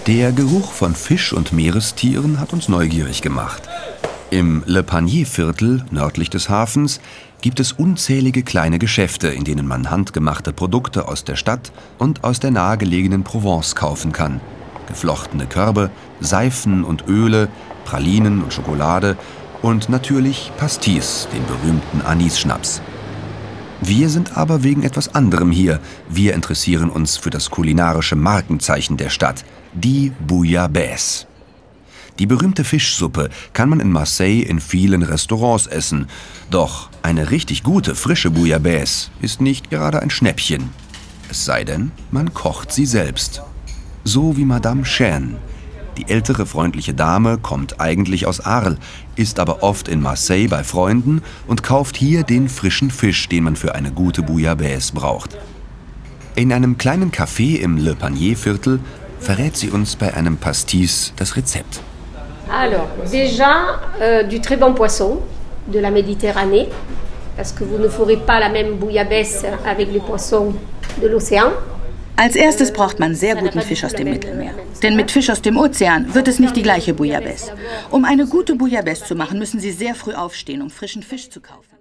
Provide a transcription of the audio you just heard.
Der Geruch von Fisch und Meerestieren hat uns neugierig gemacht. Im Le Panier-Viertel, nördlich des Hafens, gibt es unzählige kleine Geschäfte, in denen man handgemachte Produkte aus der Stadt und aus der nahegelegenen Provence kaufen kann. Geflochtene Körbe, Seifen und Öle, Pralinen und Schokolade und natürlich Pastis, den berühmten Anis-Schnaps. Wir sind aber wegen etwas anderem hier. Wir interessieren uns für das kulinarische Markenzeichen der Stadt, die Bouillabaisse. Die berühmte Fischsuppe kann man in Marseille in vielen Restaurants essen. Doch eine richtig gute, frische Bouillabaisse ist nicht gerade ein Schnäppchen. Es sei denn, man kocht sie selbst. So wie Madame Chen. Die ältere, freundliche Dame kommt eigentlich aus Arles, ist aber oft in Marseille bei Freunden und kauft hier den frischen Fisch, den man für eine gute Bouillabaisse braucht. In einem kleinen Café im Le Panier-Viertel verrät sie uns bei einem Pastis das Rezept. Alors, déjà, du très bon poisson de la Méditerranée, parce que vous ne ferez pas la même bouillabaisse avec les poissons de l'océan. Als erstes braucht man sehr guten Fisch aus dem Mittelmeer. Denn mit Fisch aus dem Ozean wird es nicht die gleiche Bouillabaisse. Um eine gute Bouillabaisse zu machen, müssen Sie sehr früh aufstehen, um frischen Fisch zu kaufen.